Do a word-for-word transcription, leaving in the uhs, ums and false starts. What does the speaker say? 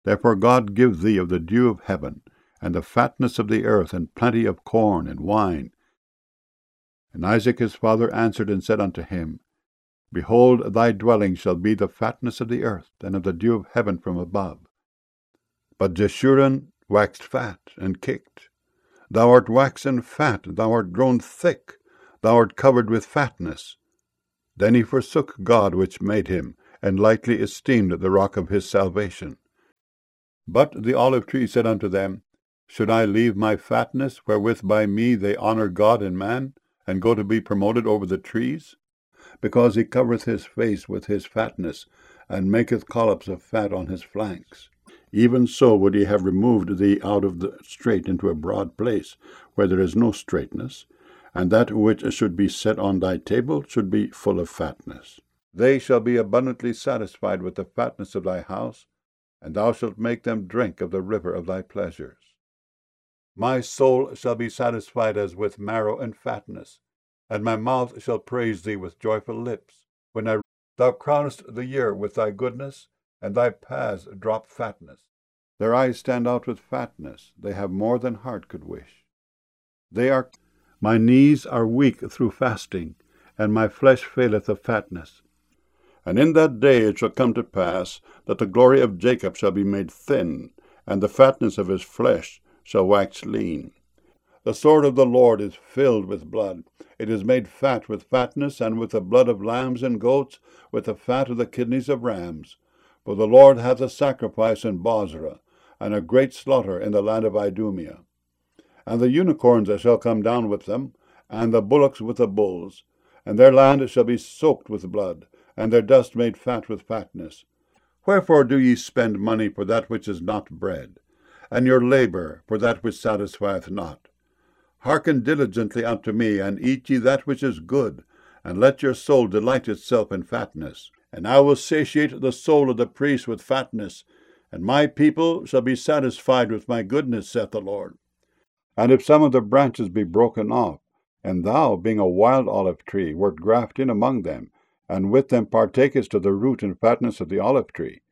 Therefore God give thee of the dew of heaven, and the fatness of the earth, and plenty of corn and wine. And Isaac his father answered and said unto him, Behold, thy dwelling shall be the fatness of the earth, and of the dew of heaven from above. But Jeshurun waxed fat, and kicked. Thou art waxen fat, thou art grown thick, thou art covered with fatness. Then he forsook God which made him, and lightly esteemed the rock of his salvation. But the olive tree said unto them, Should I leave my fatness, wherewith by me they honour God and man, and go to be promoted over the trees? Because he covereth his face with his fatness, and maketh collops of fat on his flanks. Even so would he have removed thee out of the strait into a broad place, where there is no straightness, and that which should be set on thy table should be full of fatness. They shall be abundantly satisfied with the fatness of thy house, and thou shalt make them drink of the river of thy pleasures. My soul shall be satisfied as with marrow and fatness, and my mouth shall praise thee with joyful lips, when I, thou crownest the year with thy goodness, and thy paths drop fatness. Their eyes stand out with fatness, they have more than heart could wish. They are, my knees are weak through fasting, and my flesh faileth of fatness. And in that day it shall come to pass, that the glory of Jacob shall be made thin, and the fatness of his flesh shall wax lean. The sword of the Lord is filled with blood. It is made fat with fatness, and with the blood of lambs and goats, with the fat of the kidneys of rams. For the Lord hath a sacrifice in Bozrah, and a great slaughter in the land of Idumea. And the unicorns shall come down with them, and the bullocks with the bulls, and their land shall be soaked with blood, and their dust made fat with fatness. Wherefore do ye spend money for that which is not bread, and your labour for that which satisfieth not? Hearken diligently unto me, and eat ye that which is good, and let your soul delight itself in fatness. And I will satiate the soul of the priest with fatness, and my people shall be satisfied with my goodness, saith the Lord. And if some of the branches be broken off, and thou, being a wild olive tree, wert grafted in among them, and with them partakest of the root and fatness of the olive tree,